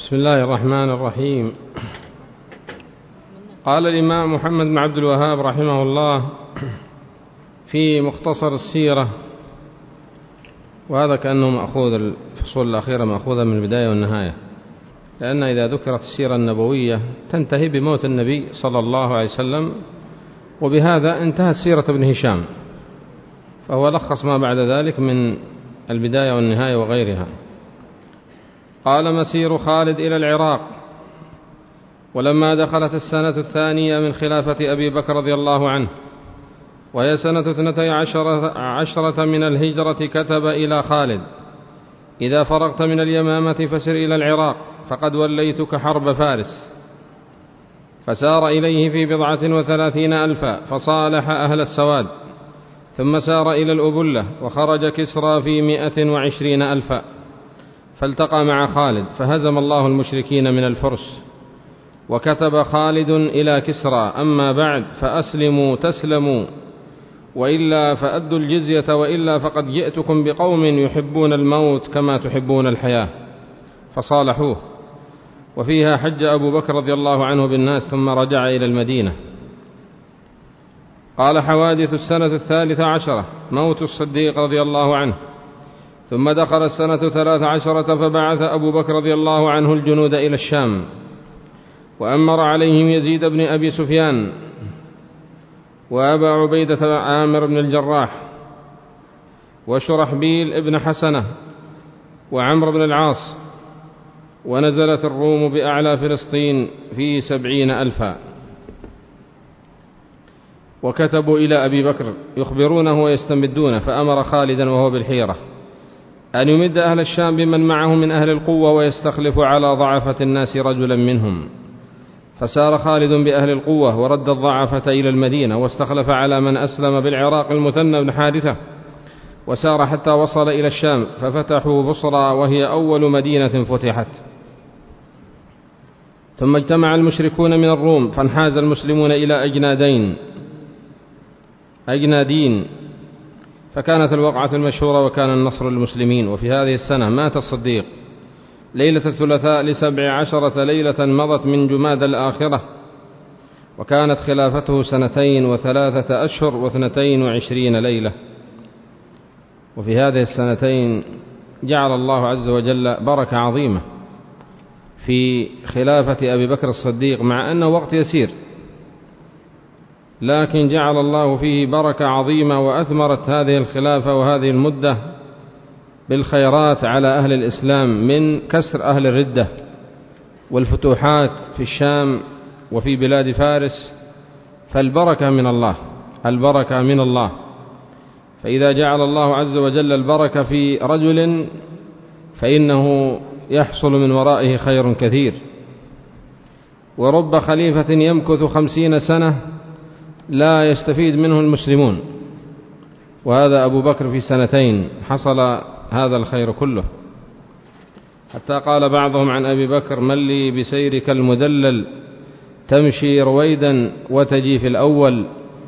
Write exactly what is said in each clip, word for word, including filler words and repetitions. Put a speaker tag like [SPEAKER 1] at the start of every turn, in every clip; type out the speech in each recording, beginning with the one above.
[SPEAKER 1] بسم الله الرحمن الرحيم. قال الإمام محمد بن عبد الوهاب رحمه الله في مختصر السيرة، وهذا كأنه مأخوذ الفصول الأخيرة مأخوذة من البداية والنهاية، لأن إذا ذكرت السيرة النبوية تنتهي بموت النبي صلى الله عليه وسلم، وبهذا انتهت سيرة ابن هشام، فهو لخص ما بعد ذلك من البداية والنهاية وغيرها. قال: مسير خالد إلى العراق. ولما دخلت السنة الثانية من خلافة أبي بكر رضي الله عنه، وهي سنة اثنتي عشرة, عشرة من الهجرة، كتب إلى خالد: إذا فرغت من اليمامة فسر إلى العراق، فقد وليتك حرب فارس. فسار إليه في بضعة وثلاثين ألفا، فصالح أهل السواد، ثم سار إلى الأبلة، وخرج كسرى في مئة وعشرين ألفا، فالتقى مع خالد، فهزم الله المشركين من الفرس. وكتب خالد إلى كسرى: أما بعد فأسلموا تسلموا، وإلا فأدوا الجزية، وإلا فقد جئتكم بقوم يحبون الموت كما تحبون الحياة. فصالحوه. وفيها حج أبو بكر رضي الله عنه بالناس، ثم رجع إلى المدينة. قال: حوادث السنة الثالثة عشرة: موت الصديق رضي الله عنه. ثم دخل السنة ثلاث عشرة، فبعث أبو بكر رضي الله عنه الجنود إلى الشام، وأمر عليهم يزيد بن أبي سفيان، وأبا عبيدة عامر بن الجراح، وشرحبيل ابن حسنة، وعمر بن العاص. ونزلت الروم بأعلى فلسطين في سبعين ألفا. وكتبوا إلى أبي بكر يخبرونه ويستمدونه، فأمر خالدا وهو بالحيرة أن يمد أهل الشام بمن معه من أهل القوة، ويستخلف على ضعفة الناس رجلا منهم. فسار خالد بأهل القوة، ورد الضعفة إلى المدينة، واستخلف على من أسلم بالعراق المثنى بن حارثة، وسار حتى وصل إلى الشام، ففتحوا بصرى، وهي أول مدينة فتحت. ثم اجتمع المشركون من الروم، فانحاز المسلمون إلى أجنادين أجنادين فكانت الوقعة المشهورة، وكان النصر للمسلمين. وفي هذه السنة مات الصديق ليلة الثلاثاء لسبع عشرة ليلة مضت من جماد الآخرة، وكانت خلافته سنتين وثلاثة أشهر واثنتين وعشرين ليلة. وفي هذه السنتين جعل الله عز وجل بركة عظيمة في خلافة أبي بكر الصديق، مع أنه وقت يسير، لكن جعل الله فيه بركة عظيمة، وأثمرت هذه الخلافة وهذه المدة بالخيرات على أهل الإسلام، من كسر أهل الردة والفتوحات في الشام وفي بلاد فارس. فالبركة من الله، البركة من الله. فإذا جعل الله عز وجل البركة في رجل، فإنه يحصل من ورائه خير كثير. ورب خليفة يمكث خمسين سنة لا يستفيد منه المسلمون، وهذا أبو بكر في سنتين حصل هذا الخير كله. حتى قال بعضهم عن أبي بكر: من لي بسيرك المدلل، تمشي رويدا وتجي في الأول.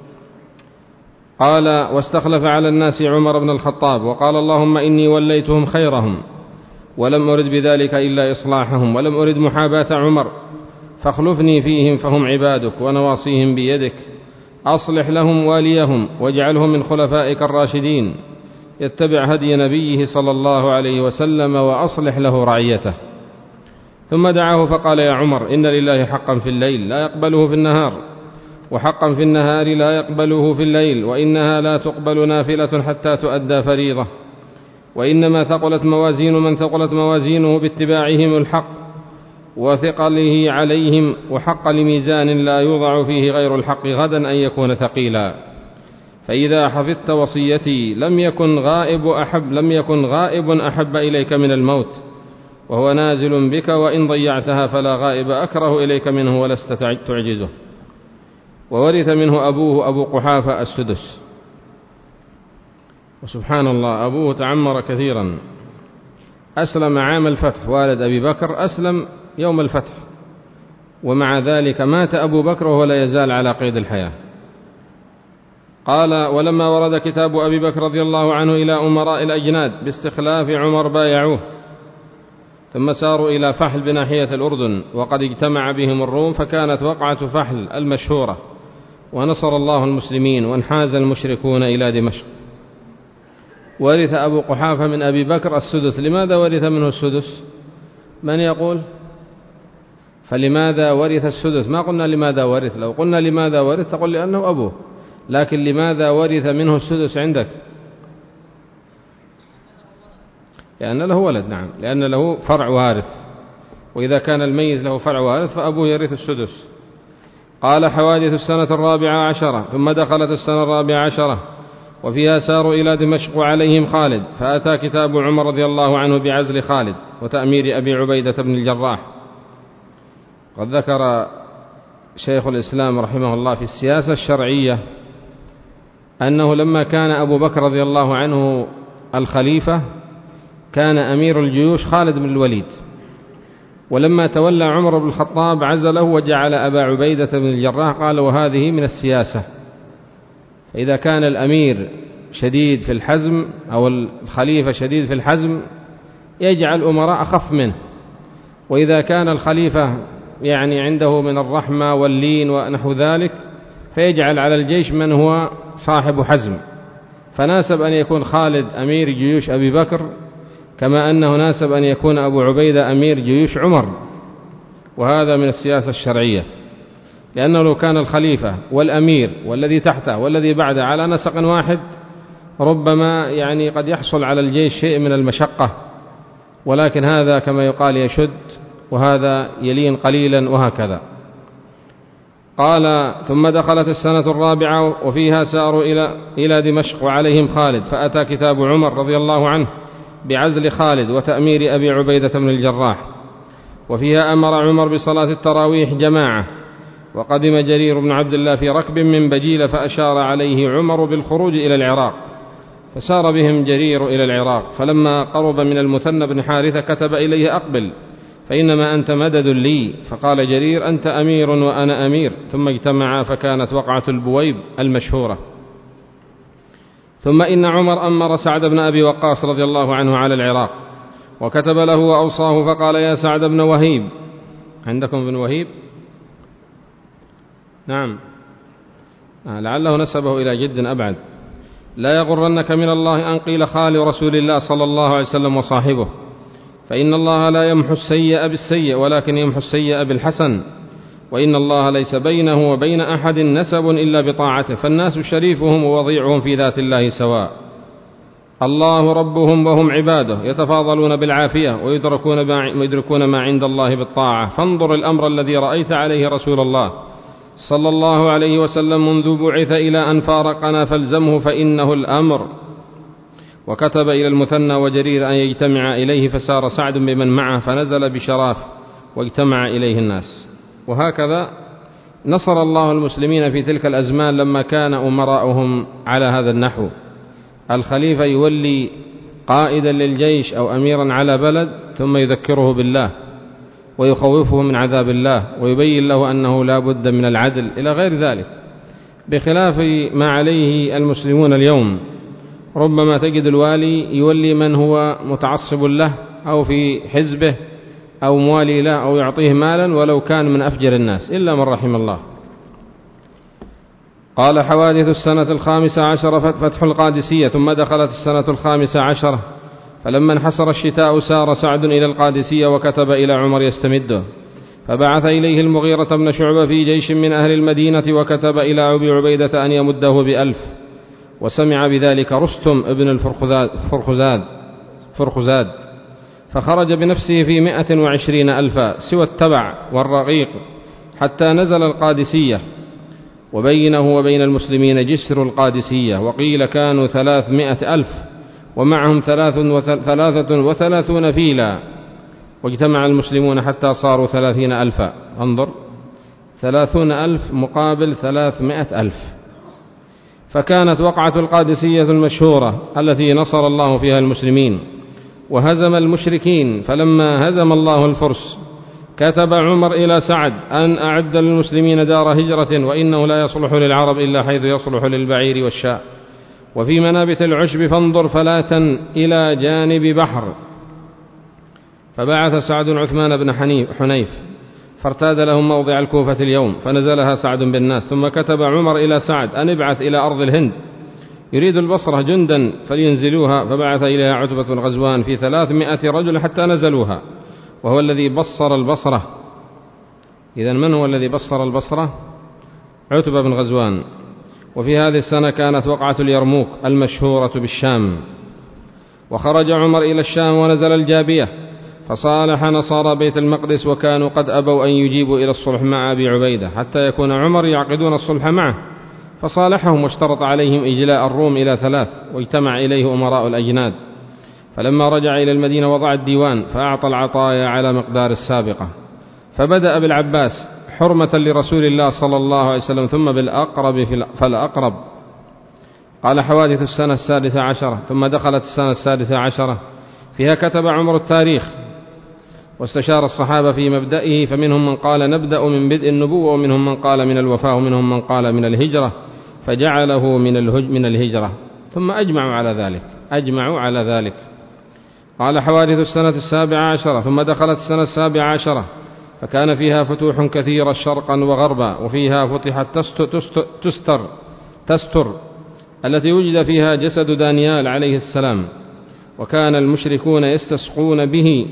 [SPEAKER 1] قال: واستخلف على الناس عمر بن الخطاب، وقال: اللهم إني وليتهم خيرهم، ولم أرد بذلك إلا إصلاحهم، ولم أرد محاباة عمر، فاخلفني فيهم، فهم عبادك ونواصيهم بيدك، أصلح لهم واليهم، واجعلهم من خلفائك الراشدين، يتبع هدي نبيه صلى الله عليه وسلم، وأصلح له رعيته. ثم دعاه فقال: يا عمر، إن لله حقا في الليل لا يقبله في النهار، وحقا في النهار لا يقبله في الليل، وإنها لا تقبل نافلة حتى تؤدى فريضة، وإنما ثقلت موازين من ثقلت موازينه باتباعهم الحق وثقله عليهم، وحق لميزان لا يوضع فيه غير الحق غدا أن يكون ثقيلا. فإذا حفظت وصيتي لم يكن غائب أحب لم يكن غائب أحب إليك من الموت، وهو نازل بك، وإن ضيعتها فلا غائب أكره إليك منه ولست تعجزه. وورث منه أبوه أبو قحافة السدس. وسبحان الله، أبوه تعمر كثيرا، أسلم عام الفتح، والد أبي بكر أسلم يوم الفتح، ومع ذلك مات أبو بكر وهو لا يزال على قيد الحياة. قال: ولما ورد كتاب أبي بكر رضي الله عنه إلى أمراء الأجناد باستخلاف عمر بايعوه، ثم ساروا إلى فحل بناحية الأردن وقد اجتمع بهم الروم، فكانت وقعة فحل المشهورة، ونصر الله المسلمين وانحاز المشركون إلى دمشق. ورث أبو قحافة من أبي بكر السدس. لماذا ورث منه السدس؟ من يقول؟ فلماذا ورث السدس؟ ما قلنا لماذا ورث، لو قلنا لماذا ورث تقول لأنه أبوه، لكن لماذا ورث منه السدس عندك؟ لأن له ولد. نعم، لأن له فرع وارث، وإذا كان الميت له فرع وارث فأبوه يرث السدس. قال: حوادث السنة الرابعة عشرة. ثم دخلت السنة الرابعة عشرة وفيها ساروا إلى دمشق وعليهم خالد، فأتى كتاب عمر رضي الله عنه بعزل خالد وتأمير أبي عبيدة بن الجراح. قد ذكر شيخ الإسلام رحمه الله في السياسة الشرعية أنه لما كان أبو بكر رضي الله عنه الخليفة كان أمير الجيوش خالد بن الوليد، ولما تولى عمر بن الخطاب عزله وجعل أبا عبيدة بن الجراح، قال: وهذه من السياسة. فإذا كان الأمير شديد في الحزم أو الخليفة شديد في الحزم يجعل أمراء أخف منه، وإذا كان الخليفة يعني عنده من الرحمة واللين ونحو ذلك فيجعل على الجيش من هو صاحب حزم. فناسب أن يكون خالد أمير جيوش أبي بكر، كما أنه ناسب أن يكون أبو عبيدة أمير جيوش عمر، وهذا من السياسة الشرعية، لأنه لو كان الخليفة والأمير والذي تحته والذي بعده على نسق واحد ربما يعني قد يحصل على الجيش شيء من المشقة، ولكن هذا كما يقال يشد وهذا يلين قليلا وهكذا. قال: ثم دخلت السنة الرابعة وفيها ساروا إلى إلى دمشق وعليهم خالد، فأتى كتاب عمر رضي الله عنه بعزل خالد وتأمير أبي عبيدة بن الجراح، وفيها أمر عمر بصلاة التراويح جماعة، وقدم جرير بن عبد الله في ركب من بجيل فأشار عليه عمر بالخروج إلى العراق، فسار بهم جرير إلى العراق، فلما قرب من المثنى بن حارثة كتب إليه: أقبل فإنما أنت مدد لي. فقال جرير: أنت أمير وأنا أمير. ثم اجتمعا فكانت وقعة البويب المشهورة. ثم إن عمر أمر سعد بن أبي وقاص رضي الله عنه على العراق، وكتب له وأوصاه فقال: يا سعد بن وهيب. عندكم بن وهيب؟ نعم، لعله نسبه إلى جد أبعد. لا يغرنك من الله أن قيل خال رسول الله صلى الله عليه وسلم وصاحبه، فإن الله لا يمحو السيء بالسيء ولكن يمحو السيء بالحسن، وإن الله ليس بينه وبين أحد نسب إلا بطاعته، فالناس شريفهم ووضيعهم في ذات الله سواء، الله ربهم وهم عباده، يتفاضلون بالعافية ويدركون ما عند الله بالطاعة. فانظر الأمر الذي رأيت عليه رسول الله صلى الله عليه وسلم منذ بعث إلى أن فارقنا، فالزمه فإنه الأمر. وكتب إلى المثنى وجرير أن يجتمع إليه، فسار سعد بمن معه فنزل بشراف واجتمع إليه الناس. وهكذا نصر الله المسلمين في تلك الأزمان لما كان أمراؤهم على هذا النحو. الخليفة يولي قائدا للجيش أو أميرا على بلد ثم يذكره بالله ويخوفه من عذاب الله ويبين له أنه لا بد من العدل إلى غير ذلك، بخلاف ما عليه المسلمون اليوم. ربما تجد الوالي يولي من هو متعصب له أو في حزبه أو موالي له أو يعطيه مالا ولو كان من أفجر الناس إلا من رحم الله. قال: حوادث السنة الخامسة عشر فتح القادسية. ثم دخلت السنة الخامسة عشرة، فلما انحسر الشتاء سار سعد إلى القادسية وكتب إلى عمر يستمده، فبعث إليه المغيرة بن شعبة في جيش من أهل المدينة، وكتب إلى أبي عبيدة أن يمده بألف، وسمع بذلك رستم ابن الفرخزاد فرخزاد فخرج بنفسه في مائة وعشرين ألفا سوى التبع والرقيق حتى نزل القادسية، وبينه وبين المسلمين جسر القادسية، وقيل كانوا ثلاثمائة ألف ومعهم ثلاثة وثلاثون فيلا، واجتمع المسلمون حتى صاروا ثلاثين ألفا. انظر، ثلاثون ألف مقابل ثلاثمائة ألف. فكانت وقعة القادسية المشهورة التي نصر الله فيها المسلمين وهزم المشركين. فلما هزم الله الفرس كتب عمر إلى سعد أن أعد للمسلمين دار هجرة، وإنه لا يصلح للعرب إلا حيث يصلح للبعير والشاء، وفي منابت العشب فانظر فلاة إلى جانب بحر، فبعث سعد عثمان بن حنيف فارتاد لهم موضع الكوفة اليوم، فنزلها سعد بالناس. ثم كتب عمر إلى سعد أن ابعث إلى أرض الهند يريد البصرة جندا فلينزلوها، فبعث إليها عتبة بن غزوان في ثلاثمائة رجل حتى نزلوها، وهو الذي بصر البصرة. إذن من هو الذي بصر البصرة؟ عتبة بن غزوان. وفي هذه السنة كانت وقعة اليرموك المشهورة بالشام، وخرج عمر إلى الشام ونزل الجابية فصالح نصارى بيت المقدس، وكانوا قد أبوا أن يجيبوا إلى الصلح مع أبي عبيدة حتى يكون عمر يعقدون الصلح معه، فصالحهم واشترط عليهم إجلاء الروم إلى ثلاث، واجتمع إليه أمراء الأجناد. فلما رجع إلى المدينة وضع الديوان فأعطى العطايا على مقدار السابقة، فبدأ بالعباس حرمة لرسول الله صلى الله عليه وسلم، ثم بالأقرب فالأقرب. قال حوادث السنة السادسة عشرة. ثم دخلت السنة السادسة عشرة، فيها كتب عمر التاريخ واستشار الصحابة في مبدئه، فمنهم من قال نبدأ من بدء النبوة، ومنهم من قال من الوفاة، ومنهم من قال من الهجرة، فجعله من الهج من الهجرة. ثم أجمعوا على ذلك أجمعوا على ذلك. قال حوادث السنة السابعة عشرة. ثم دخلت السنة السابعة عشرة، فكان فيها فتوح كثيرة شرقا وغربا، وفيها فتحت تستر تستر التي وجد فيها جسد دانيال عليه السلام، وكان المشركون يستسقون به،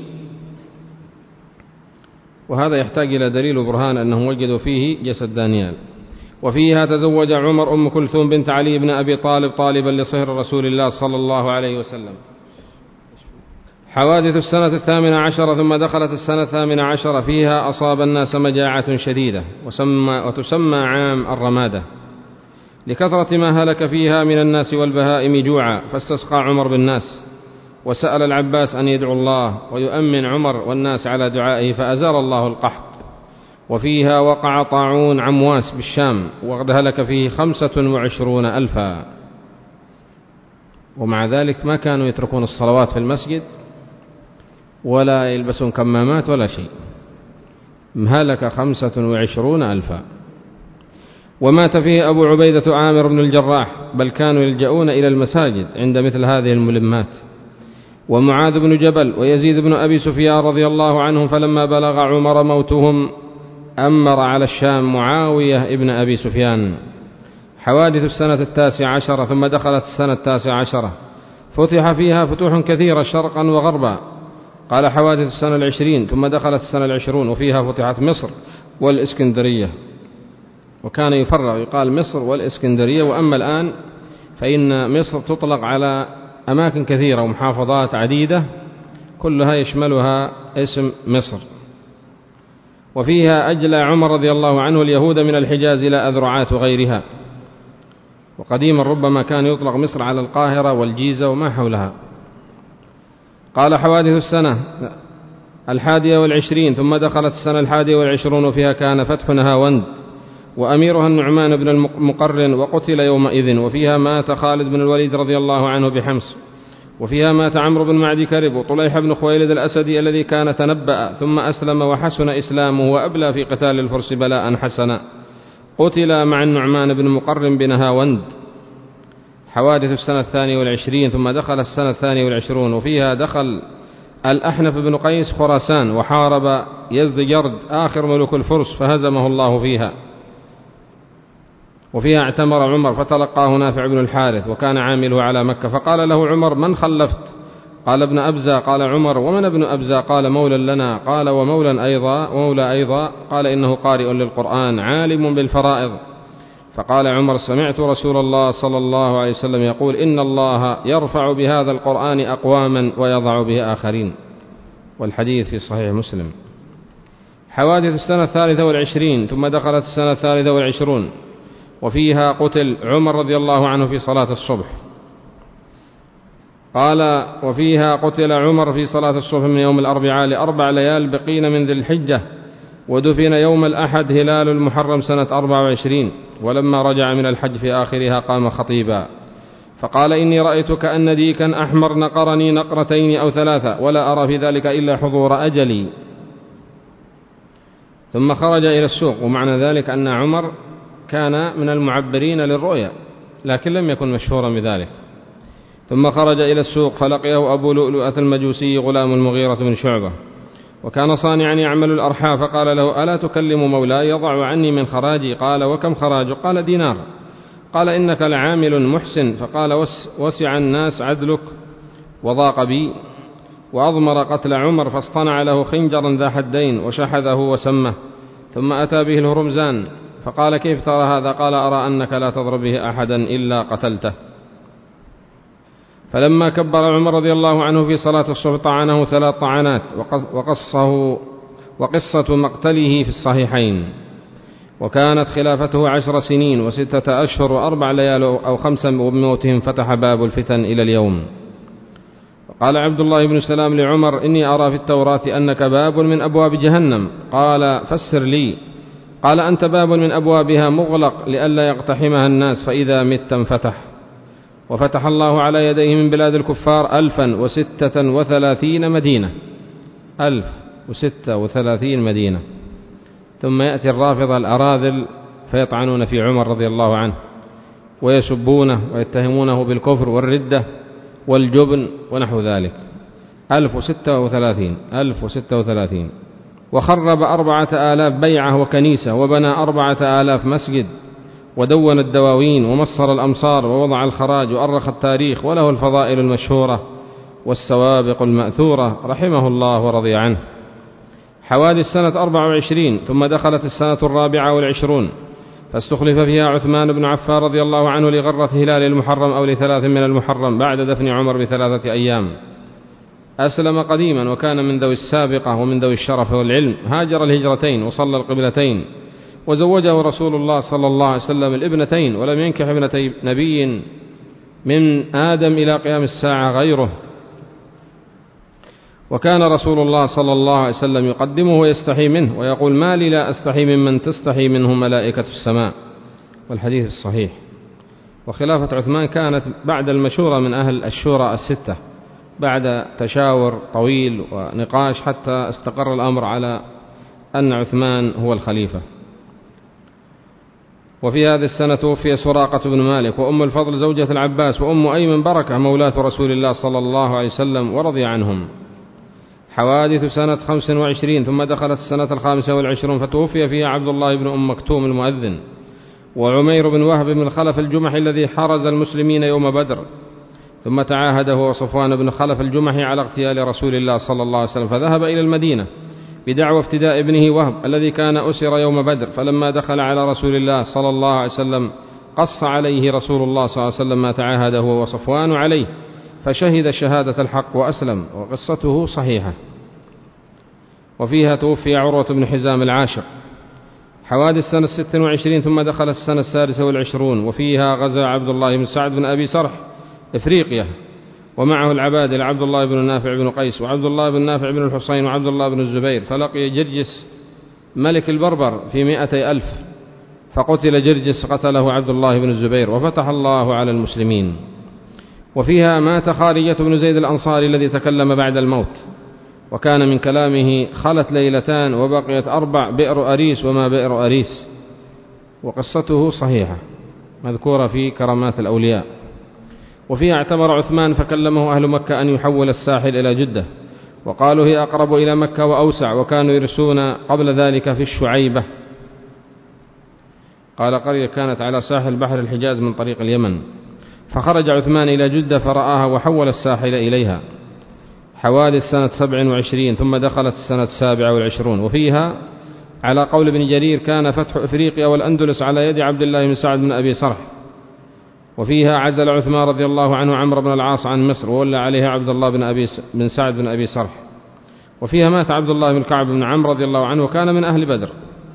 [SPEAKER 1] وهذا يحتاج إلى دليل وبرهان أنهم وجدوا فيه جسد دانيال. وفيها تزوج عمر أم كلثوم بنت علي بن أبي طالب طالبا لصهر رسول الله صلى الله عليه وسلم. حوادث السنة الثامنة عشرة. ثم دخلت السنة الثامنة عشرة، فيها أصاب الناس مجاعة شديدة وسمى وتسمى عام الرمادة، لكثرة ما هلك فيها من الناس والبهائم جوعا، فاستسقى عمر بالناس، وسأل العباس أن يدعو الله ويؤمن عمر والناس على دعائه، فأزال الله القحط. وفيها وقع طاعون عمواس بالشام، وقد هلك فيه خمسة وعشرون ألفا، ومع ذلك ما كانوا يتركون الصلوات في المسجد ولا يلبسون كمامات ولا شيء. هلك خمسة وعشرون ألفا. ومات فيه أبو عبيدة عامر بن الجراح، بل كانوا يلجؤون إلى المساجد عند مثل هذه الملمات. ومعاذ بن جبل ويزيد بن أبي سفيان رضي الله عنهم، فلما بلغ عمر موتهم أمر على الشام معاوية ابن أبي سفيان. حوادث السنة التاسعة عشرة. ثم دخلت السنة التاسعة عشرة، فتح فيها فتوح كثيرة شرقا وغربا. قال حوادث السنة العشرين. ثم دخلت السنة العشرون، وفيها فتحت مصر والإسكندرية، وكان يفرق يقال مصر والإسكندرية. وأما الآن فإن مصر تطلق على أماكن كثيرة ومحافظات عديدة كلها يشملها اسم مصر. وفيها أجلى عمر رضي الله عنه اليهود من الحجاز إلى أذرعات وغيرها، وقديما ربما كان يطلق مصر على القاهرة والجيزة وما حولها. قال حوادث السنة الحادية والعشرين. ثم دخلت السنة الحادية والعشرون، وفيها كان فتح نهاوند وأميرها النعمان بن المقرن، وقتل يومئذ. وفيها مات خالد بن الوليد رضي الله عنه بحمص. وفيها مات عمرو بن معدي كرب، وطليح بن خويلد الأسدي الذي كان تنبأ ثم أسلم وحسن إسلامه، وأبلى في قتال الفرس بلاء حسنا، قتل مع النعمان بن مقرن بنهاوند. حوادث السنة الثانية والعشرين. ثم دخل السنة الثانية والعشرون، وفيها دخل الأحنف بن قيس خراسان، وحارب يزدجرد آخر ملوك الفرس فهزمه الله فيها. وفيها اعتمر عمر، فتلقاه نافع بن الحارث، وكان عامله على مكة، فقال له عمر: من خلفت؟ قال: ابن أبزة. قال عمر: ومن ابن أبزة؟ قال: مولى لنا. قال: ومولى أيضا مولى أيضا؟ قال: إنه قارئ للقرآن عالم بالفرائض. فقال عمر: سمعت رسول الله صلى الله عليه وسلم يقول: إن الله يرفع بهذا القرآن أقواما ويضع به آخرين. والحديث في صحيح مسلم. حوادث السنة الثالثة والعشرين. ثم دخلت السنة الثالثة والعشرون، وفيها قتل عمر رضي الله عنه في صلاة الصبح. قال: وفيها قتل عمر في صلاة الصبح من يوم الأربعاء لأربع ليال بقين من ذي الحجة، ودفن يوم الأحد هلال المحرم سنة أربع وعشرين. ولما رجع من الحج في آخرها قام خطيبا فقال: إني رأيت كأن ديكا أحمر نقرني نقرتين أو ثلاثة، ولا أرى في ذلك إلا حضور أجلي. ثم خرج إلى السوق، ومعنى ذلك أن عمر كان من المعبرين للرؤيا، لكن لم يكن مشهورا بذلك. ثم خرج إلى السوق، فلقيه أبو لؤلؤة المجوسي غلام المغيرة بن شعبة، وكان صانعا يعمل الأرحى، فقال له: ألا تكلم مولاي يضع عني من خراجي؟ قال: وكم خراج؟ قال: دينار. قال: إنك لعامل محسن. فقال: وسع الناس عدلك وضاق بي. وأضمر قتل عمر، فاصطنع له خنجرا ذا حدين وشحذه وسمه، ثم أتى به الهرمزان فقال: كيف ترى هذا؟ قال: أرى أنك لا تضرب به أحدا إلا قتلته. فلما كبر عمر رضي الله عنه في صلاة الصبح طعنه ثلاث طعنات، وقصه وقصة مقتله في الصحيحين. وكانت خلافته عشر سنين وستة أشهر وأربع ليال أو خمسة، وبموتهم فتح باب الفتن إلى اليوم. قال عبد الله بن سلام لعمر: إني أرى في التوراة أنك باب من أبواب جهنم. قال: فسر لي. قال: أنت باب من أبوابها مغلق لئلا يقتحمها الناس، فإذا مت انفتح. وفتح الله على يديه من بلاد الكفار ألفا وستة وثلاثين مدينة، ألف وستة وثلاثين مدينة. ثم يأتي الرافضة الأراذل فيطعنون في عمر رضي الله عنه ويسبونه ويتهمونه بالكفر والردة والجبن ونحو ذلك. ألف وستة وثلاثين ألف وستة وثلاثين. وخرب أربعة آلاف بيعة وكنيسة، وبنى أربعة آلاف مسجد، ودون الدواوين، ومصر الأمصار، ووضع الخراج، وأرخ التاريخ، وله الفضائل المشهورة والسوابق المأثورة رحمه الله ورضي عنه. حوادث سنة أربع وعشرين. ثم دخلت السنة الرابعة والعشرون، فاستخلف فيها عثمان بن عفان رضي الله عنه لغرة هلال المحرم أو لثلاث من المحرم بعد دفن عمر بثلاثة أيام. أسلم قديما وكان من ذوي السابقة ومن ذوي الشرف والعلم. هاجر الهجرتين وصلى القبلتين، وزوجه رسول الله صلى الله عليه وسلم الابنتين، ولم ينكح ابنتي نبي من آدم إلى قيام الساعة غيره. وكان رسول الله صلى الله عليه وسلم يقدمه ويستحي منه، ويقول: ما لي لا أستحي ممن تستحي منه ملائكة السماء. والحديث الصحيح. وخلافة عثمان كانت بعد المشورة من أهل الشورى الستة، بعد تشاور طويل ونقاش حتى استقر الأمر على أن عثمان هو الخليفة. وفي هذه السنة توفي سراقة بن مالك، وأم الفضل زوجة العباس، وأم أيمن بركة مولاة رسول الله صلى الله عليه وسلم ورضي عنهم. حوادث سنة خمس وعشرين. ثم دخلت السنة الخامسة والعشرون، فتوفي فيها عبد الله بن أم مكتوم المؤذن، وعمير بن وهب بن خلف الجمحي الذي حرز المسلمين يوم بدر. ثم تعاهده وصفوان بن خلف الجمحي على اغتيال رسول الله صلى الله عليه وسلم، فذهب إلى المدينة بدعوى افتداء ابنه وهب الذي كان أسر يوم بدر. فلما دخل على رسول الله صلى الله عليه وسلم قص عليه رسول الله صلى الله عليه وسلم ما تعاهده وصفوان عليه، فشهد شهادة الحق وأسلم، وقصته صحيحة. وفيها توفي عروة بن حزام العاشر. حوادث سنة ست وعشرين. ثم دخل السنة السادسة والعشرون، وفيها غزا عبد الله بن سعد بن أبي سرح إفريقيا، ومعه العبادل عبد الله بن نافع بن قيس، وعبد الله بن نافع بن الحصين، وعبد الله بن الزبير. فلقي جرجس ملك البربر في مائتي ألف، فقتل جرجس قتله عبد الله بن الزبير، وفتح الله على المسلمين. وفيها مات خارجة بن زيد الأنصاري الذي تكلم بعد الموت، وكان من كلامه: خلت ليلتان وبقيت أربع، بئر أريس وما بئر أريس. وقصته صحيحة مذكورة في كرامات الأولياء. وفيها اعتمر عثمان فكلمه أهل مكة أن يحول الساحل إلى جدة، وقالوا هي أقرب إلى مكة وأوسع، وكانوا يرسون قبل ذلك في الشعيبة. قال: قرية كانت على ساحل بحر الحجاز من طريق اليمن، فخرج عثمان إلى جدة فرآها وحول الساحل إليها. حوادث سنة سبع وعشرين. ثم دخلت السنة السابعة والعشرون، وفيها على قول ابن جرير كان فتح إفريقيا والأندلس على يد عبد الله بن سعد بن أبي سرح. وفيها عزل عثمان رضي الله عنه عمرو بن العاص عن مصر، وولى عليها عبد الله بن, أبي بن سعد بن أبي سرح. وفيها مات عبد الله بن كعب بن عمرو رضي الله عنه، وكان من أهل بدر.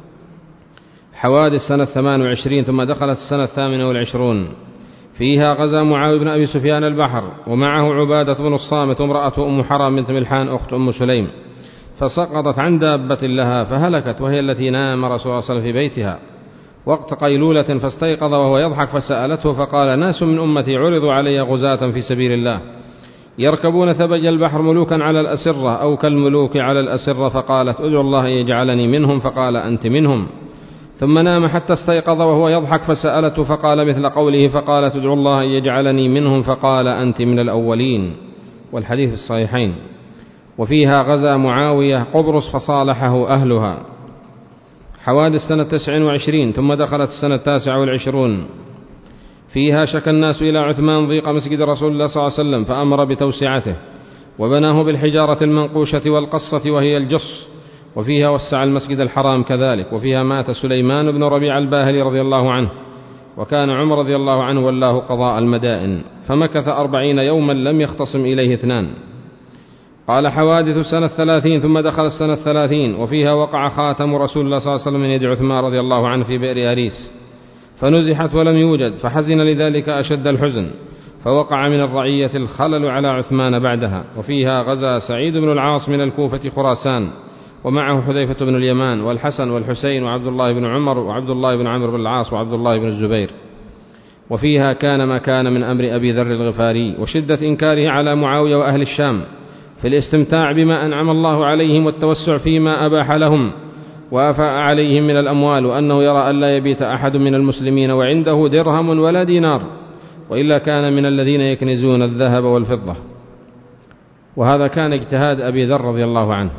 [SPEAKER 1] حوادث سنة ثمان وعشرين. ثم دخلت السنة الثامنة والعشرون، فيها غزا معاوية بن أبي سفيان البحر، ومعه عبادة بن الصامت، وامرأته أم حرام بنت ملحان أخت أم سليم، فسقطت عن دابة لها فهلكت، وهي التي نام رسول الله صلى الله عليه وسلم في بيتها وقت قيلولة، فاستيقظ وهو يضحك فسألته، فقال: ناس من أمتي عرضوا علي غزاة في سبيل الله يركبون ثبج البحر ملوكا على الأسرة أو كالملوك على الأسرة، فقالت: ادعو الله أن يجعلني منهم، فقال: أنت منهم. ثم نام حتى استيقظ وهو يضحك فسألته، فقال مثل قوله، فقالت: ادعو الله أن يجعلني منهم، فقال: أنت من الأولين. والحديث الصحيحين. وفيها غزا معاوية قبرص فصالحه أهلها. حوادث سنة تسع وعشرين ثم دخلت السنة التاسعة والعشرون، فيها شكى الناس إلى عثمان ضيق مسجد رسول الله صلى الله عليه وسلم فأمر بتوسعته وبناه بالحجارة المنقوشة والقصة وهي الجص، وفيها وسع المسجد الحرام كذلك. وفيها مات سليمان بن ربيع الباهلي رضي الله عنه، وكان عمر رضي الله عنه والله قضاء المدائن، فمكث أربعين يوما لم يختصم إليه اثنان. قال حوادث سنة ثلاثين ثم دخل السنة الثلاثين، وفيها وقع خاتم رسول الله صلى الله عليه وسلم من يد عثمان رضي الله عنه في بئر أريس فنزحت ولم يوجد، فحزن لذلك أشد الحزن، فوقع من الرعية الخلل على عثمان بعدها. وفيها غزا سعيد بن العاص من الكوفة خراسان، ومعه حذيفة بن اليمان والحسن والحسين وعبد الله بن عمر وعبد الله بن عمرو بن العاص وعبد الله بن الزبير. وفيها كان ما كان من أمر أبي ذر الغفاري وشدة إنكاره على معاوية وأهل الشام في الاستمتاع بما أنعم الله عليهم والتوسع فيما أباح لهم وأفاء عليهم من الأموال، وأنه يرى أن لا يبيت أحد من المسلمين وعنده درهم ولا دينار، وإلا كان من الذين يكنزون الذهب والفضة. وهذا كان اجتهاد أبي ذر رضي الله عنه،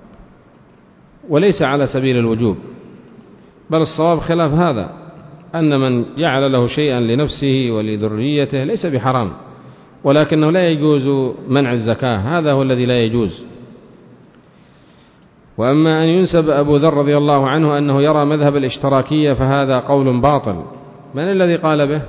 [SPEAKER 1] وليس على سبيل الوجوب، بل الصواب خلاف هذا، أن من جعل له شيئا لنفسه ولذريته ليس بحرام، ولكنه لا يجوز منع الزكاة، هذا هو الذي لا يجوز. وأما أن ينسب أبو ذر رضي الله عنه أنه يرى مذهب الاشتراكية فهذا قول باطل. من الذي قال به؟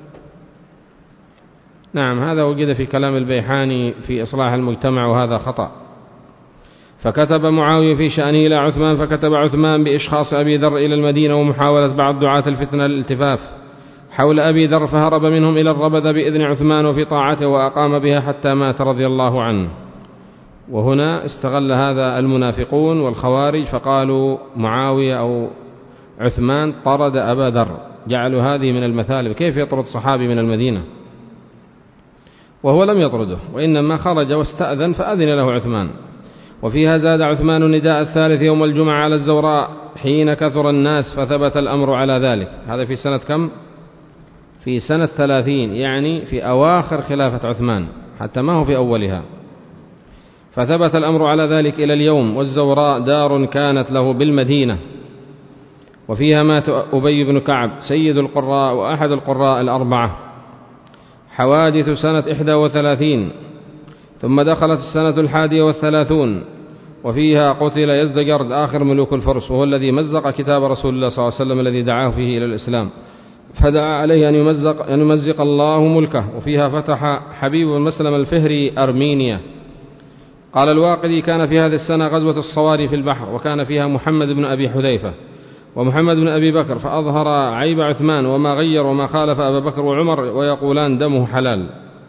[SPEAKER 1] نعم، هذا وجد في كلام البيحاني في إصلاح المجتمع، وهذا خطأ. فكتب معاوية في شأنه إلى عثمان، فكتب عثمان بإشخاص أبي ذر إلى المدينة ومحاولة بعض دعاة الفتنة الالتفاف حول أبي ذر، فهرب منهم إلى الربذ بإذن عثمان وفي طاعته، وأقام بها حتى مات رضي الله عنه. وهنا استغل هذا المنافقون والخوارج فقالوا معاوية أو عثمان طرد أبا ذر، جعلوا هذه من المثالب، كيف يطرد صحابي من المدينة؟ وهو لم يطرده، وإنما خرج واستأذن فأذن له عثمان. وفيها زاد عثمان النداء الثالث يوم الجمعة على الزوراء حين كثر الناس فثبت الأمر على ذلك. هذا في سنة كم؟ في سنة ثلاثين، يعني في أواخر خلافة عثمان، حتى ما هو في أولها. فثبت الأمر على ذلك إلى اليوم. والزوراء دار كانت له بالمدينة. وفيها مات أبي بن كعب سيد القراء وأحد القراء الأربعة. حوادث سنة إحدى وثلاثين ثم دخلت السنة الحادية والثلاثون، وفيها قتل يزدجرد آخر ملوك الفرس، وهو الذي مزق كتاب رسول الله صلى الله عليه وسلم الذي دعاه فيه إلى الإسلام، فدعا عليه أن يمزق, أن يمزق الله ملكه. وفيها فتح حبيب بن مسلم الفهري أرمينيا. قال الواقدي كان في هذه السنة غزوة الصواري في البحر، وكان فيها محمد بن أبي حذيفة ومحمد بن أبي بكر، فأظهر عيب عثمان وما غير وما خالف أبا بكر وعمر، ويقولان دمه حلال.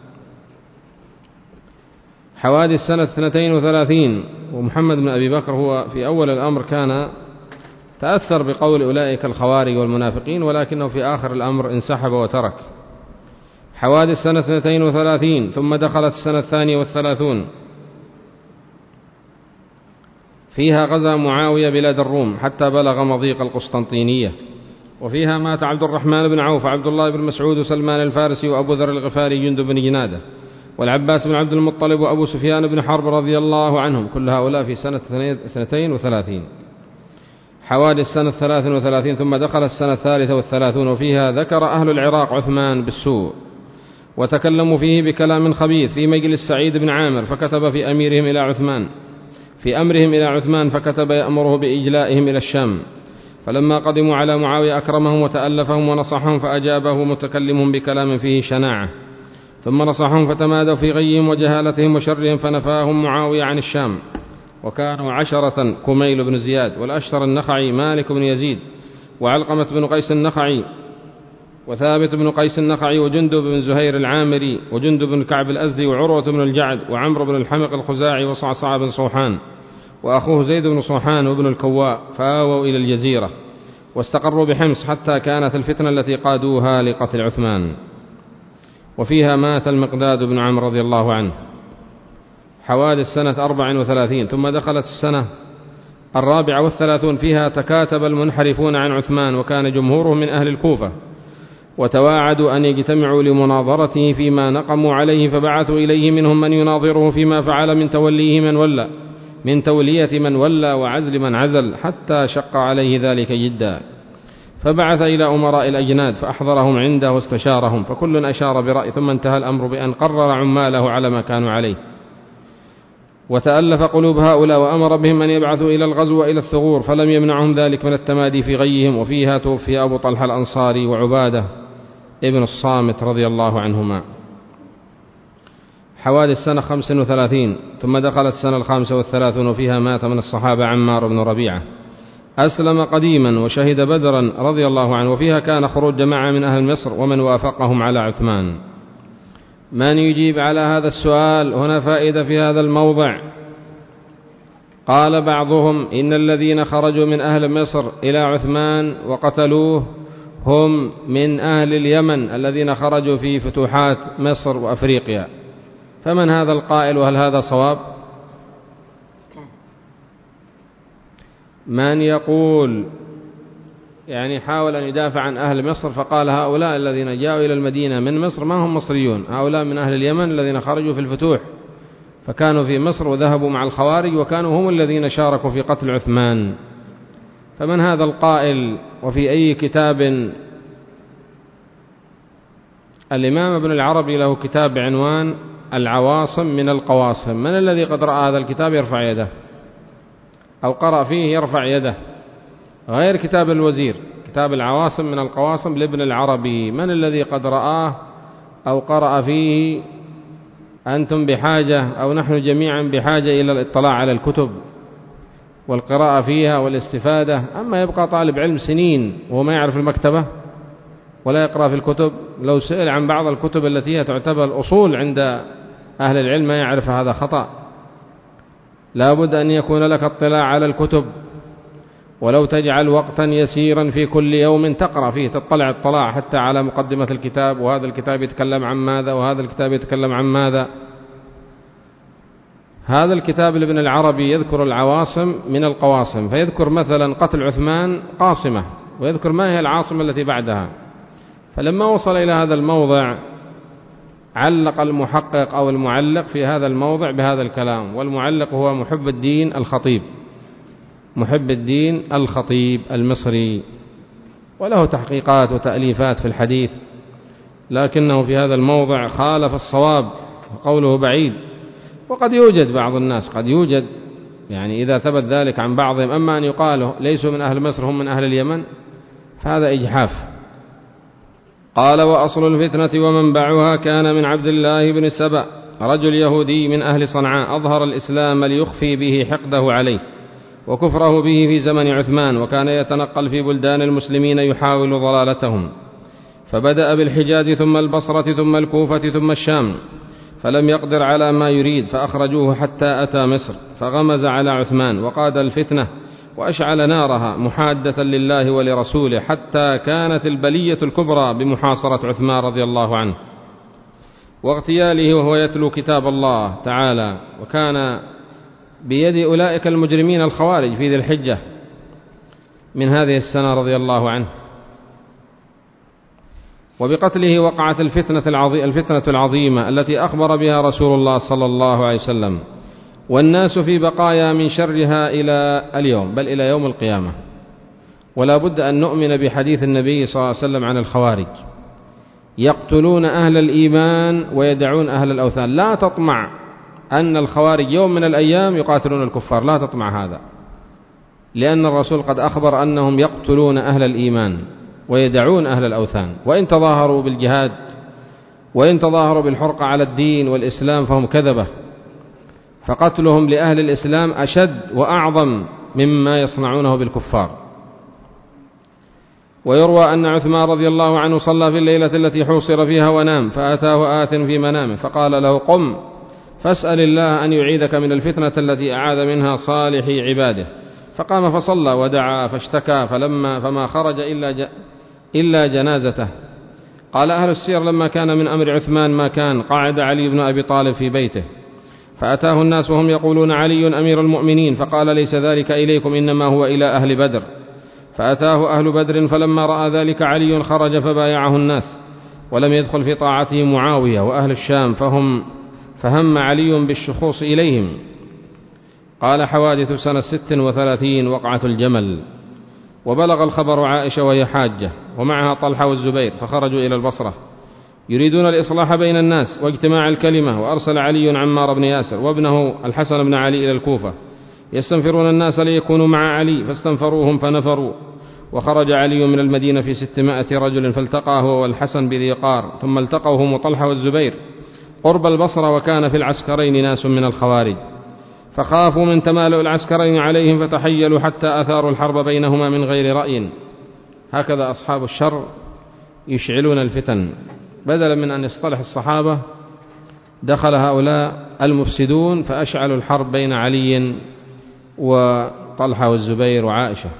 [SPEAKER 1] حوادث سنة اثنتين وثلاثين، ومحمد بن أبي بكر هو في أول الأمر كان تأثر بقول أولئك الخوارج والمنافقين، ولكنه في آخر الأمر انسحب وترك. حوادث سنة اثنتين وثلاثين ثم دخلت السنة الثانية والثلاثون، فيها غزا معاوية بلاد الروم حتى بلغ مضيق القسطنطينية. وفيها مات عبد الرحمن بن عوف وعبد الله بن مسعود وسلمان الفارسي وأبو ذر الغفاري جندب بن جنادة والعباس بن عبد المطلب وأبو سفيان بن حرب رضي الله عنهم، كل هؤلاء في سنة اثنتين وثلاثين. حوادث سنة ثلاث وثلاثين ثم دخل السنة الثالثة والثلاثون، وفيها ذكر أهل العراق عثمان بالسوء وتكلموا فيه بكلام خبيث في مجلس سعيد بن عامر، فكتب في أميرهم إلى عثمان في أمرهم إلى عثمان فكتب يأمره بإجلائهم إلى الشام. فلما قدموا على معاوية أكرمهم وتألفهم ونصحهم، فأجابه متكلمهم بكلام فيه شناعة، ثم نصحهم فتمادوا في غيهم وجهالتهم وشرهم، فنفاهم معاوية عن الشام. وكانوا عشرة: كميل بن زياد والأشتر النخعي مالك بن يزيد وعلقمة بن قيس النخعي وثابت بن قيس النخعي وجندب بن زهير العامري وجندب بن كعب الأزدي وعروة بن الجعد وعمرو بن الحمق الخزاعي وصعصع بن صوحان وأخوه زيد بن صوحان وابن الكواء، فآووا إلى الجزيرة واستقروا بحمص حتى كانت الفتنة التي قادوها لقتل عثمان. وفيها مات المقداد بن عمرو رضي الله عنه. حوادث سنة أربع وثلاثين ثم دخلت السنة الرابعة والثلاثون، فيها تكاتب المنحرفون عن عثمان، وكان جمهورهم من أهل الكوفة، وتواعدوا أن يجتمعوا لمناظرته فيما نقموا عليه، فبعثوا إليه منهم من يناظره فيما فعل من توليه من ولى من تولية من ولى وعزل من عزل، حتى شق عليه ذلك جدا. فبعث إلى أمراء الأجناد فأحضرهم عنده واستشارهم، فكل أشار برأي، ثم انتهى الأمر بأن قرر عماله على ما كانوا عليه، وتألف قلوب هؤلاء، وأمر بهم أن يبعثوا إلى الغزو وإلى الثغور، فلم يمنعهم ذلك من التمادي في غيهم. وفيها توفي أبو طلحة الأنصاري وعبادة ابن الصامت رضي الله عنهما. حوادث سنة خمس وثلاثين، ثم دخل السنة الخامسة والثلاثون، وفيها مات من الصحابة عمار بن ربيعة، أسلم قديما وشهد بدرا رضي الله عنه. وفيها كان خروج جماعة من أهل مصر ومن وافقهم على عثمان. من يجيب على هذا السؤال؟ هنا فائدة في هذا الموضع. قال بعضهم إن الذين خرجوا من أهل مصر إلى عثمان وقتلوه هم من أهل اليمن الذين خرجوا في فتوحات مصر وأفريقيا. فمن هذا القائل، وهل هذا صواب؟ من يقول يعني حاول أن يدافع عن أهل مصر فقال هؤلاء الذين جاءوا إلى المدينة من مصر ما هم مصريون، هؤلاء من أهل اليمن الذين خرجوا في الفتوح فكانوا في مصر وذهبوا مع الخوارج وكانوا هم الذين شاركوا في قتل عثمان. فمن هذا القائل؟ وفي أي كتاب؟ الإمام ابن العربي له كتاب بعنوان العواصم من القواصم. من الذي قد رأى هذا الكتاب يرفع يده، أو قرأ فيه يرفع يده، غير كتاب الوزير، كتاب العواصم من القواصم لابن العربي. من الذي قد رآه أو قرأ فيه؟ أنتم بحاجة أو نحن جميعا بحاجة إلى الاطلاع على الكتب والقراءة فيها والاستفادة. أما يبقى طالب علم سنين وهو ما يعرف المكتبة ولا يقرأ في الكتب، لو سئل عن بعض الكتب التي هي تعتبر الأصول عند أهل العلم ما يعرف، هذا خطأ. لا بد أن يكون لك اطلاع على الكتب، ولو تجعل وقتا يسيرا في كل يوم تقرأ فيه، تطلع اطلاع حتى على مقدمة الكتاب، وهذا الكتاب يتكلم عن ماذا وهذا الكتاب يتكلم عن ماذا. هذا الكتاب لابن العربي يذكر العواصم من القواصم، فيذكر مثلا قتل عثمان قاصمة، ويذكر ما هي العاصمة التي بعدها. فلما وصل إلى هذا الموضع علق المحقق أو المعلق في هذا الموضع بهذا الكلام، والمعلق هو محب الدين الخطيب، محب الدين الخطيب المصري، وله تحقيقات وتأليفات في الحديث، لكنه في هذا الموضع خالف الصواب وقوله بعيد. وقد يوجد بعض الناس، قد يوجد يعني إذا ثبت ذلك عن بعضهم، أما أن يقال ليسوا من أهل مصر هم من أهل اليمن فهذا إجحاف. قال وأصل الفتنة ومنبعها كان من عبد الله بن سبأ، رجل يهودي من أهل صنعاء، أظهر الإسلام ليخفي به حقده عليه وكفره به في زمن عثمان، وكان يتنقل في بلدان المسلمين يحاول ضلالتهم، فبدأ بالحجاز ثم البصرة ثم الكوفة ثم الشام، فلم يقدر على ما يريد فأخرجوه حتى أتى مصر، فغمز على عثمان وقاد الفتنة وأشعل نارها محادة لله ولرسوله، حتى كانت البلية الكبرى بمحاصرة عثمان رضي الله عنه واغتياله وهو يتلو كتاب الله تعالى. وكان بيد أولئك المجرمين الخوارج في ذي الحجة من هذه السنة رضي الله عنه. وبقتله وقعت الفتنة العظيمة, الفتنة العظيمة التي أخبر بها رسول الله صلى الله عليه وسلم، والناس في بقايا من شرها إلى اليوم، بل إلى يوم القيامة. ولا بد أن نؤمن بحديث النبي صلى الله عليه وسلم عن الخوارج: يقتلون أهل الإيمان ويدعون أهل الأوثان. لا تطمع أن الخوارج يوم من الأيام يقاتلون الكفار، لا تطمع هذا، لأن الرسول قد أخبر أنهم يقتلون أهل الإيمان ويدعون أهل الأوثان، وإن تظاهروا بالجهاد وإن تظاهروا بالحرقة على الدين والإسلام فهم كذبة، فقتلهم لأهل الإسلام أشد وأعظم مما يصنعونه بالكفار. ويروى أن عثمان رضي الله عنه صلى في الليلة التي حوصر فيها ونام، فأتاه آت في منامه فقال له: قم فاسأل الله أن يعيدك من الفتنة التي أعاذ منها صالحي عباده. فقام فصلى ودعا فاشتكى، فلما فما خرج إلا, ج... إلا جنازته. قال أهل السير: لما كان من أمر عثمان ما كان، قعد علي بن أبي طالب في بيته، فأتاه الناس وهم يقولون: علي أمير المؤمنين، فقال: ليس ذلك إليكم، إنما هو إلى أهل بدر. فأتاه أهل بدر، فلما رأى ذلك علي خرج فبايعه الناس، ولم يدخل في طاعته معاوية وأهل الشام، فهم فهم علي بالشخوص إليهم. قال: حوادث سنة ست وثلاثين وقعة الجمل. وبلغ الخبر عائشة وهي حاجة، ومعها طلحة والزبير، فخرجوا إلى البصرة يريدون الإصلاح بين الناس واجتماع الكلمة. وأرسل علي عمار بن ياسر وابنه الحسن بن علي إلى الكوفة يستنفرون الناس ليكونوا مع علي، فاستنفروهم فنفروا. وخرج علي من المدينة في ستمائة رجل، فالتقى هو والحسن بذي قار، ثم التقوا هم طلحة والزبير قرب البصرة، وكان في العسكرين ناس من الخوارج، فخافوا من تمالؤ العسكرين عليهم، فتحيلوا حتى أثاروا الحرب بينهما من غير رأي. هكذا أصحاب الشر يشعلون الفتن، بدلا من أن يصطلح الصحابة دخل هؤلاء المفسدون فأشعلوا الحرب بين علي وطلحة والزبير وعائشة.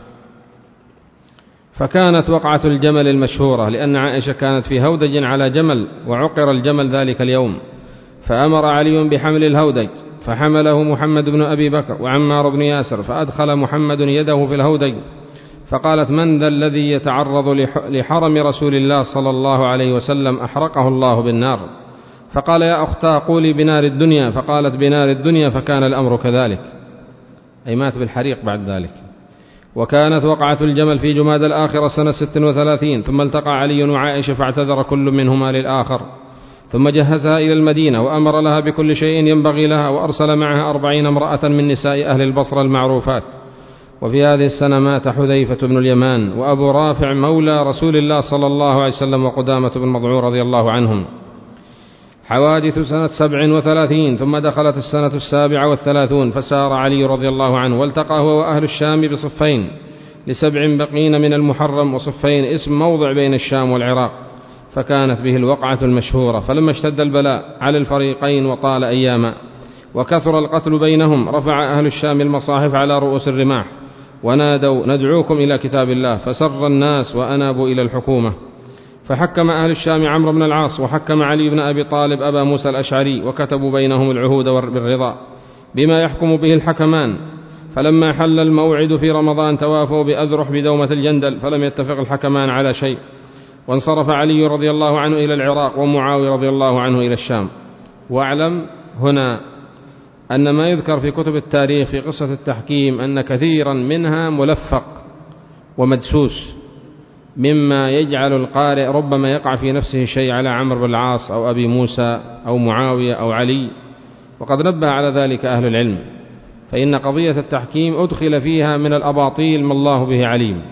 [SPEAKER 1] فكانت وقعة الجمل المشهورة، لأن عائشة كانت في هودج على جمل، وعقر الجمل ذلك اليوم، فأمر علي بحمل الهودج، فحمله محمد بن أبي بكر وعمار بن ياسر، فأدخل محمد يده في الهودج، فقالت: من ذا الذي يتعرض لحرم رسول الله صلى الله عليه وسلم أحرقه الله بالنار؟ فقال: يا أختاه قولي بنار الدنيا، فقالت: بنار الدنيا، فكان الأمر كذلك، أي مات بالحريق بعد ذلك. وكانت وقعة الجمل في جماد الآخرة سنة ست وثلاثين، ثم التقى علي وعائشة فاعتذر كل منهما للآخر، ثم جهزها إلى المدينة وأمر لها بكل شيء ينبغي لها، وأرسل معها أربعين امرأة من نساء أهل البصرة المعروفات. وفي هذه السنة مات حذيفة بن اليمان وأبو رافع مولى رسول الله صلى الله عليه وسلم وقدامة بن مضعون رضي الله عنهم. حوادث سنة سبع وثلاثين. ثم دخلت السنة السابعة والثلاثون، فسار علي رضي الله عنه، والتقى هو وأهل الشام بصفين لسبع بقين من المحرم، وصفين اسم موضع بين الشام والعراق، فكانت به الوقعة المشهورة. فلما اشتد البلاء على الفريقين وطال أياما وكثر القتل بينهم، رفع أهل الشام المصاحف على رؤوس الرماح ونادوا: ندعوكم إلى كتاب الله، فسر الناس وأنابوا إلى الحكومة. فحكم أهل الشام عمرو بن العاص، وحكم علي بن أبي طالب أبا موسى الأشعري، وكتبوا بينهم العهود بالرضا بما يحكم به الحكمان. فلما حل الموعد في رمضان توافوا بأذرح بدومة الجندل، فلم يتفق الحكمان على شيء، وانصرف علي رضي الله عنه إلى العراق، ومعاوية رضي الله عنه إلى الشام. واعلم هنا أن ما يذكر في كتب التاريخ في قصة التحكيم أن كثيرا منها ملفق ومدسوس، مما يجعل القارئ ربما يقع في نفسه شيء على عمرو بن العاص أو أبي موسى أو معاوية أو علي، وقد نبه على ذلك أهل العلم، فإن قضية التحكيم أدخل فيها من الأباطيل ما الله به عليم.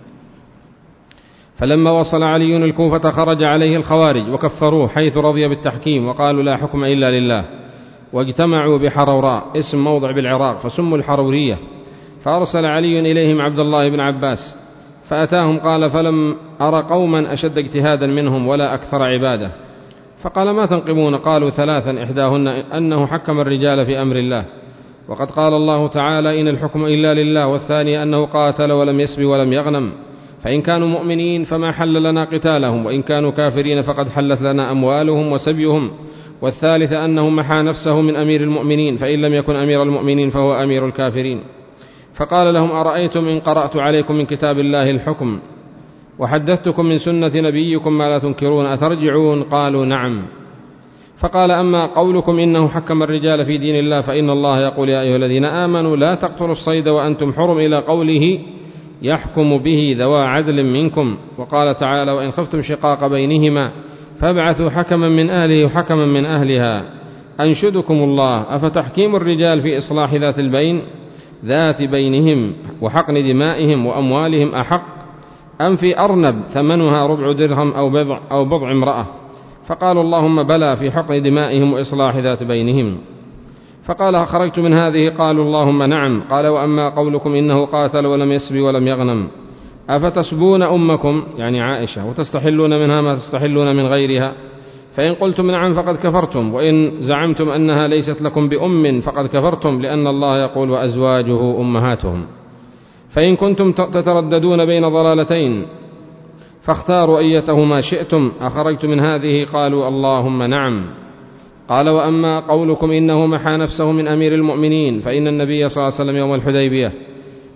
[SPEAKER 1] فلما وصل علي الكوفة خرج عليه الخوارج وكفروه، حيث رضي بالتحكيم وقالوا: لا حكم إلا لله، واجتمعوا بحروراء اسم موضع بالعراق، فسموا الحرورية. فأرسل علي إليهم عبد الله بن عباس فأتاهم، قال: فلم أرى قوما أشد اجتهادا منهم ولا أكثر عبادة. فقال: ما تنقمون؟ قالوا: ثلاثا، إحداهن أنه حكم الرجال في أمر الله، وقد قال الله تعالى: إن الحكم إلا لله. والثاني أنه قاتل ولم يسب ولم يغنم، فإن كانوا مؤمنين فما حل لنا قتالهم، وإن كانوا كافرين فقد حلت لنا أموالهم وسبيهم. والثالث أنه محى نفسه من أمير المؤمنين، فإن لم يكن أمير المؤمنين فهو أمير الكافرين. فقال لهم: أرأيتم إن قرأت عليكم من كتاب الله الحكم وحدثتكم من سنة نبيكم ما لا تنكرون أترجعون؟ قالوا: نعم. فقال: أما قولكم إنه حكم الرجال في دين الله، فإن الله يقول: يا أيها الذين آمنوا لا تقتلوا الصيد وأنتم حرم، إلى قوله: يحكم به ذوى عدل منكم. وقال تعالى: وإن خفتم شقاق بينهما فابعثوا حكما من أهله وحكما من أهلها. أنشدكم الله، أفتحكيم الرجال في إصلاح ذات البين ذات بينهم وحقن دمائهم وأموالهم أحق، أم في أرنب ثمنها ربع درهم أو بضع, أو بضع امرأة؟ فقالوا: اللهم بلى، في حقن دمائهم وإصلاح ذات بينهم. فقال: خرجت من هذه؟ قالوا: اللهم نعم. قال: وأما قولكم إنه قاتل ولم يسب ولم يغنم، أفتسبون أمكم يعني عائشة وتستحلون منها ما تستحلون من غيرها؟ فإن قلتم نعم فقد كفرتم، وإن زعمتم أنها ليست لكم بأم فقد كفرتم، لأن الله يقول: وأزواجه أمهاتهم. فإن كنتم تترددون بين ضلالتين فاختاروا أيتهما شئتم، أخرجت من هذه؟ قالوا: اللهم نعم. قال: وأما قولكم إنه محى نفسه من أمير المؤمنين، فإن النبي صلى الله عليه وسلم يوم الحديبية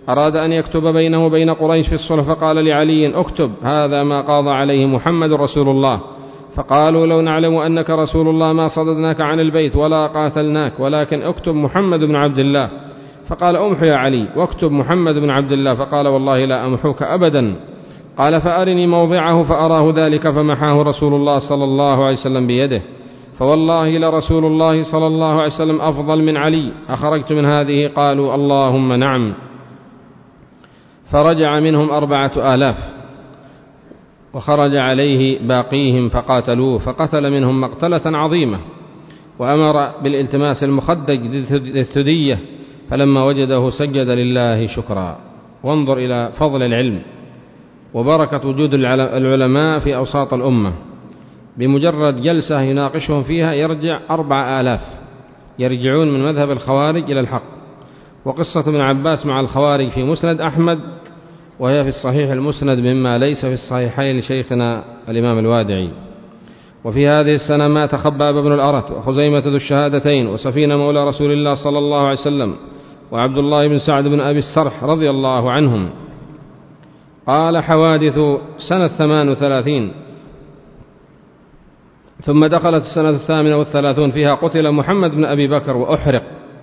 [SPEAKER 1] أراد أن يكتب بينه وبين قريش في الصلح، فقال لعلي: اكتب هذا ما قاضى عليه محمد رسول الله. فقالوا: لو نعلم أنك رسول الله ما صددناك عن البيت ولا قاتلناك، ولكن اكتب محمد بن عبد الله. فقال: أمحو يا علي واكتب محمد بن عبد الله. فقال: والله لا أمحوك أبدا. قال: فأرني موضعه. فأراه ذلك فمحاه رسول الله صلى الله عليه وسلم بيده. فوالله لرسول الله صلى الله عليه وسلم أفضل من علي. أخرجت من هذه؟ قالوا: اللهم نعم. فرجع منهم أربعة آلاف، وخرج عليه باقيهم فقاتلوه، فقتل منهم مقتلة عظيمة، وأمر بالالتماس المخدج للثدية، فلما وجده سجد لله شكرا. وانظر إلى فضل العلم وبركة وجود العلماء في أوساط الأمة. بمجرد جلسة يناقشهم فيها يرجع أربع آلاف، يرجعون من مذهب الخوارج إلى الحق. وقصة ابن عباس مع الخوارج في مسند أحمد، وهي في الصحيح المسند مما ليس في الصحيحين لشيخنا الإمام الوادعي. وفي هذه السنة مات خباب بن الأرت، وخزيمة ذو الشهادتين، وسفينة مولى رسول الله صلى الله عليه وسلم، وعبد الله بن سعد بن أبي السرح رضي الله عنهم. قال: حوادث سنة ثمان وثلاثين. ثم دخلت السنة الثامنة والثلاثون، فيها قتل محمد بن أبي بكر وأحرق،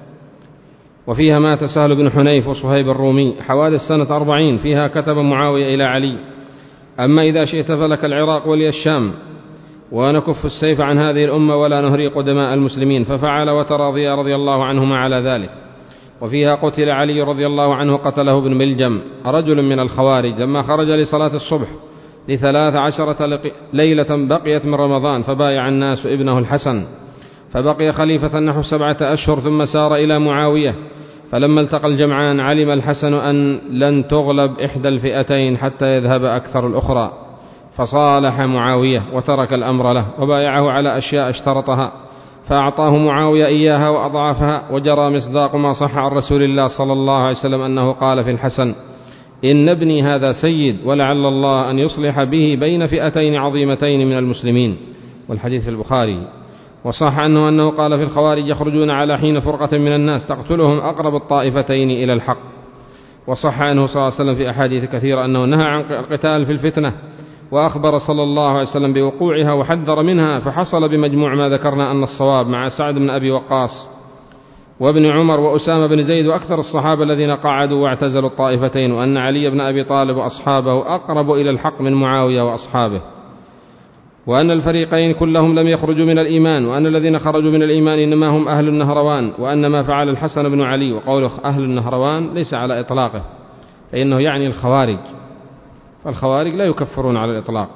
[SPEAKER 1] وفيها مات سهل بن حنيف وصهيب الرومي. حوادث سنة أربعين، فيها كتب معاوية إلى علي: أما إذا شئت فلك العراق ولي الشام، ونكف السيف عن هذه الأمة ولا نهريق دماء المسلمين. ففعل وتراضي رضي الله عنهما على ذلك. وفيها قتل علي رضي الله عنه، قتله ابن ملجم رجل من الخوارج لما خرج لصلاة الصبح لثلاث عشرة ليلة بقيت من رمضان، فبايع الناس ابنه الحسن، فبقي خليفة نحو سبعة أشهر، ثم سار إلى معاوية. فلما التقى الجمعان علم الحسن أن لن تغلب إحدى الفئتين حتى يذهب أكثر الأخرى، فصالح معاوية وترك الأمر له، وبايعه على أشياء اشترطها، فأعطاه معاوية إياها وأضعافها. وجرى مصداق ما صح عن رسول الله صلى الله عليه وسلم أنه قال في الحسن: إن ابني هذا سيد، ولعل الله أن يصلح به بين فئتين عظيمتين من المسلمين. والحديث في البخاري. وصح عنه أنه قال في الخوارج: يخرجون على حين فرقة من الناس تقتلهم أقرب الطائفتين إلى الحق. وصح عنه صلى الله عليه وسلم في أحاديث كثيرة أنه نهى عن القتال في الفتنة، وأخبر صلى الله عليه وسلم بوقوعها وحذر منها. فحصل بمجموع ما ذكرنا أن الصواب مع سعد بن أبي وقاص وابن عمر وأسامة بن زيد وأكثر الصحابة الذين قعدوا واعتزلوا الطائفتين، وأن علي بن أبي طالب وأصحابه أقرب إلى الحق من معاوية وأصحابه، وأن الفريقين كلهم لم يخرجوا من الإيمان، وأن الذين خرجوا من الإيمان إنما هم أهل النهروان، وأن ما فعل الحسن بن علي، وقوله أهل النهروان ليس على إطلاقه، فإنه يعني الخوارج، فالخوارج لا يكفرون على الإطلاق.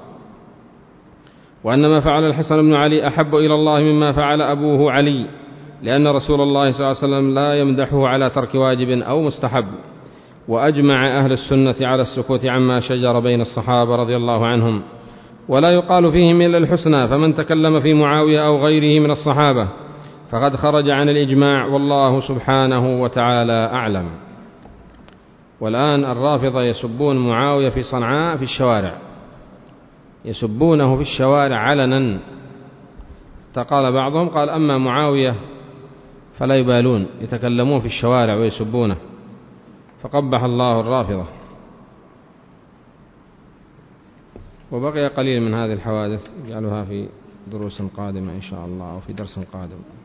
[SPEAKER 1] وأن ما فعل الحسن بن علي أحب إلى الله مما فعل أبوه علي، لأن رسول الله صلى الله عليه وسلم لا يمدحه على ترك واجب أو مستحب. وأجمع أهل السنة على السكوت عما شجر بين الصحابة رضي الله عنهم، ولا يقال فيهم إلا الحسنى، فمن تكلم في معاوية أو غيره من الصحابة فقد خرج عن الإجماع، والله سبحانه وتعالى أعلم. والآن الرافضة يسبون معاوية في صنعاء في الشوارع، يسبونه في الشوارع علنا. قال بعضهم قال: أما معاوية فلا يبالون، يتكلمون في الشوارع ويسبونه، فقبح الله الرافضة. وبقي قليل من هذه الحوادث، نجعلها في دروس قادمة إن شاء الله، أو في درس قادم.